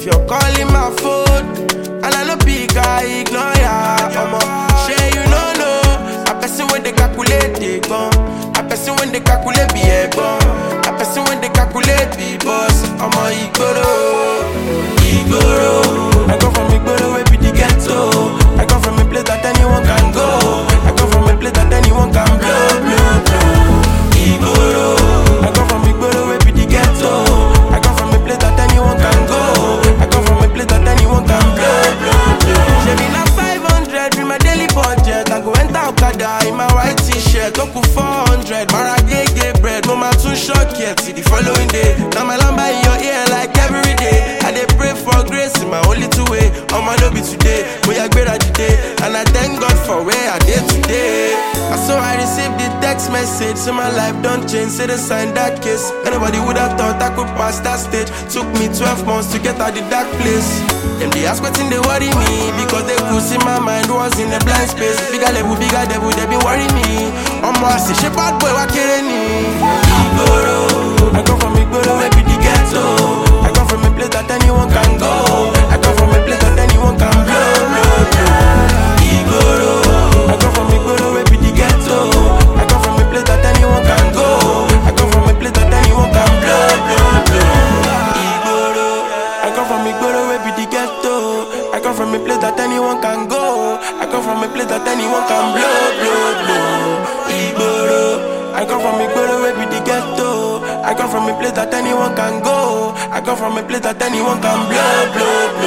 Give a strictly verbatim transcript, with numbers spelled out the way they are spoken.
you're calling my phone and I no pick, I ignore ya. Omo, shey you no know. A person when they calculate they gone. A person when they calculate be a gone. A person when they calculate be boss. Omo igboro, igboro. I come from igboro where be the ghetto. I come from a place that anyone can go. I come from a place that anyone can blow, blow, blow. Igboro. I come from igboro where be the ghetto. I come from a place that anyone can go. I come from a place that anyone can blow, blow, blow. She be na five hundred with my daily budget. I go enter Okada in my white t-shirt. Oku four hundred, Mara gay gay bread. Mama too shock yet. See the following day. Now my lamba in your ear like every day. I dey pray for grace in my only two way. On my lobby today, we are great at the day. And I thank God for where I did today. And so I received the text message. So my life don't change. Say they signed that case. Anybody would have thought I could pass that stage. Took me twelve months to get out the dark place. Them they ask what's in they worry me. Because they could see my mind was in a blind space. Bigger level, bigger devil, they be worry me. I'm more say she bad boy, what killing me. Igboro, I come from Igboro, where be the ghetto. I come from a place that anyone can go. I come from a place that anyone can blow, blow, blow. Igboro, I come from Igboro, where be the ghetto. I come from a place that anyone can go. I come from a place that anyone can blow, blow, blow. Igboro, I come from Igboro, where be the ghetto. I come from a place that anyone can go. I come from a place that anyone can blow, blow, blow. Igboro, I come from Igboro, where be the ghetto. I come from a place that anyone can go. I come from a place that anyone can blow, blow, blow.